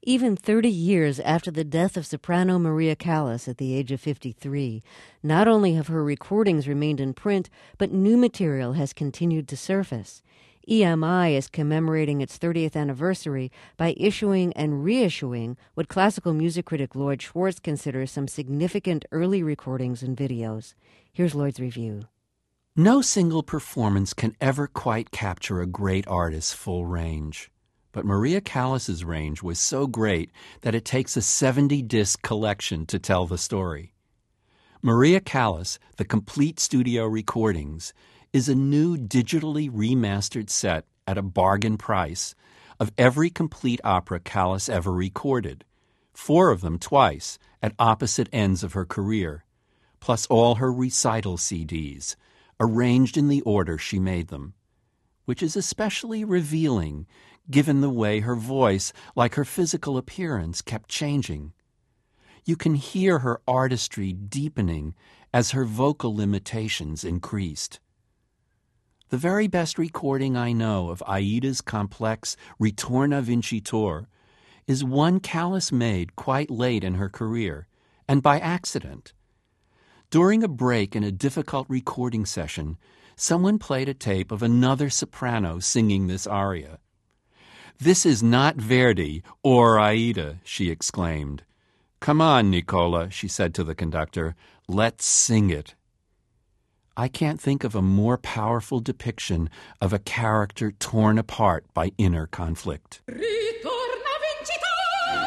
Even 30 years after the death of soprano Maria Callas at the age of 53, not only have her recordings remained in print, but new material has continued to surface. EMI is commemorating its 30th anniversary by issuing and reissuing what classical music critic Lloyd Schwartz considers some significant early recordings and videos. Here's Lloyd's review. No single performance can ever quite capture a great artist's full range. But Maria Callas's range was so great that it takes a 70-disc collection to tell the story. Maria Callas, the complete studio recordings, is a new digitally remastered set at a bargain price of every complete opera Callas ever recorded, 4 of them twice at opposite ends of her career, plus all her recital CDs, arranged in the order she made them, which is especially revealing given the way her voice, like her physical appearance, kept changing. You can hear her artistry deepening as her vocal limitations increased. The very best recording I know of Aida's complex Ritorna Vincitor is one Callas made quite late in her career, and by accident. During a break in a difficult recording session, someone played a tape of another soprano singing this aria. "This is not Verdi or Aida," she exclaimed. "Come on, Nicola," she said to the conductor. "Let's sing it." I can't think of a more powerful depiction of a character torn apart by inner conflict. Ritorna vincitor,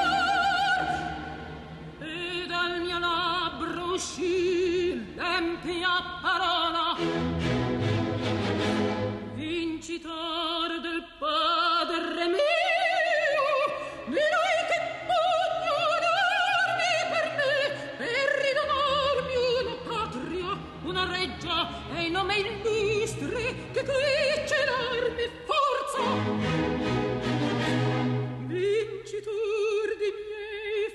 e dal mio labbro uscì l'empia parola, vincitor del Padre mio, di lui che pugno d'armi per me, per ridonarmi una patria, una reggia e i nome illustri che qui c'è l'armi forza. Vincitor di miei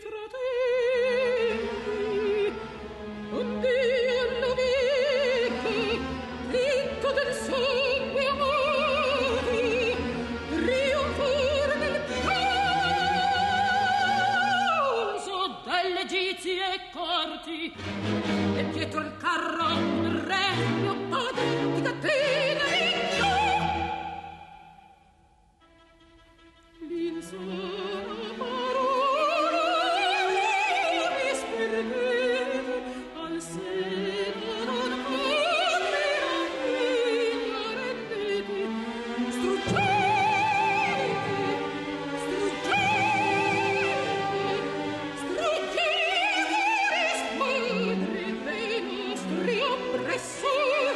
fratelli, un Dio lovico, ricco del sangue amati, trionfar nel caso delle egizie corti, e dietro il carro un re mio padre di catena ricco. L'insana parola mi sperdete, al seno non aprirà mia rendete, struggete, smadre dei nostri oppressori.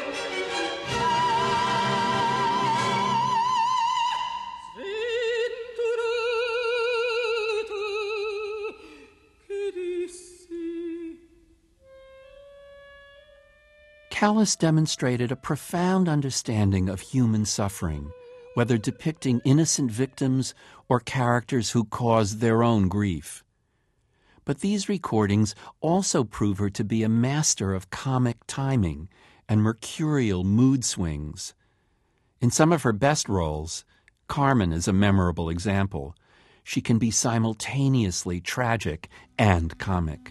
Callas demonstrated a profound understanding of human suffering, whether depicting innocent victims or characters who caused their own grief. But these recordings also prove her to be a master of comic timing and mercurial mood swings. In some of her best roles, Carmen is a memorable example, she can be simultaneously tragic and comic.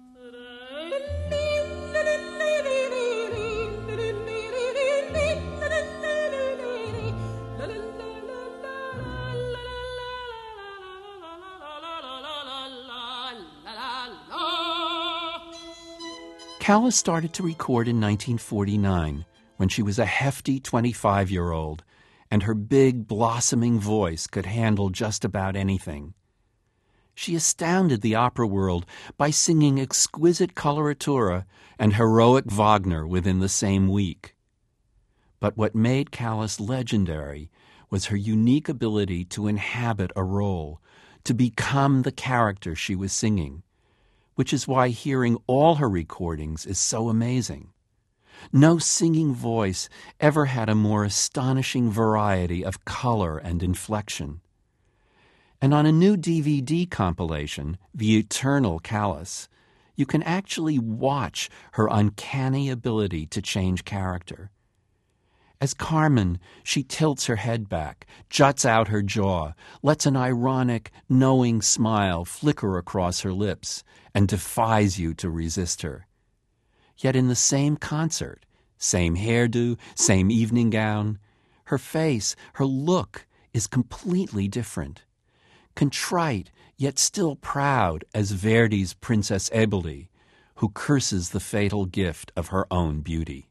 Callas started to record in 1949 when she was a hefty 25-year-old and her big, blossoming voice could handle just about anything. She astounded the opera world by singing exquisite coloratura and heroic Wagner within the same week. But what made Callas legendary was her unique ability to inhabit a role, to become the character she was singing, which is why hearing all her recordings is so amazing. No singing voice ever had a more astonishing variety of color and inflection. And on a new DVD compilation, The Eternal Callas, you can actually watch her uncanny ability to change character. As Carmen, she tilts her head back, juts out her jaw, lets an ironic, knowing smile flicker across her lips, and defies you to resist her. Yet in the same concert, same hairdo, same evening gown, her face, her look is completely different. Contrite, yet still proud as Verdi's Princess Ebolie, who curses the fatal gift of her own beauty.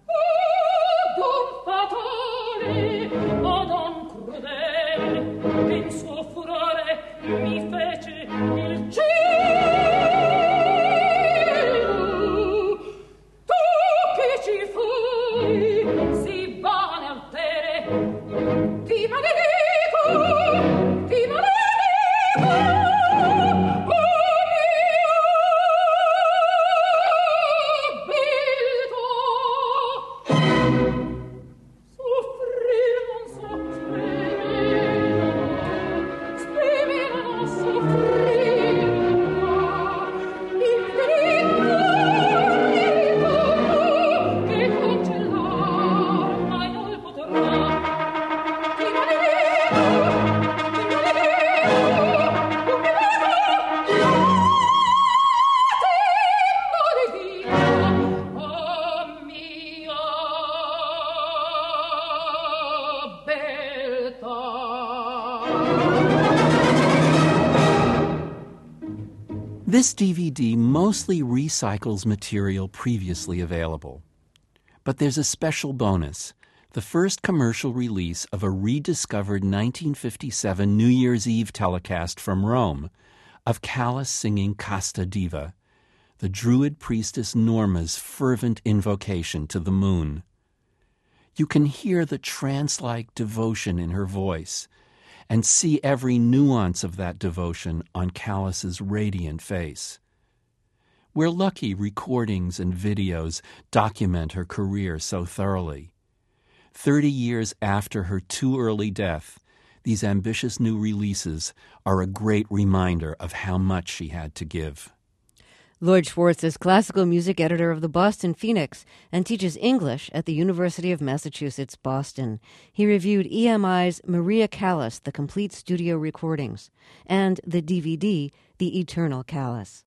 This DVD mostly recycles material previously available. But there's a special bonus, the first commercial release of a rediscovered 1957 New Year's Eve telecast from Rome of Callas singing Casta Diva, the Druid priestess Norma's fervent invocation to the moon. You can hear the trance-like devotion in her voice and see every nuance of that devotion on Callas's radiant face. We're lucky recordings and videos document her career so thoroughly. 30 years after her too early death, these ambitious new releases are a great reminder of how much she had to give. Lloyd Schwartz is classical music editor of the Boston Phoenix and teaches English at the University of Massachusetts, Boston. He reviewed EMI's Maria Callas, The Complete Studio Recordings, and the DVD, The Eternal Callas.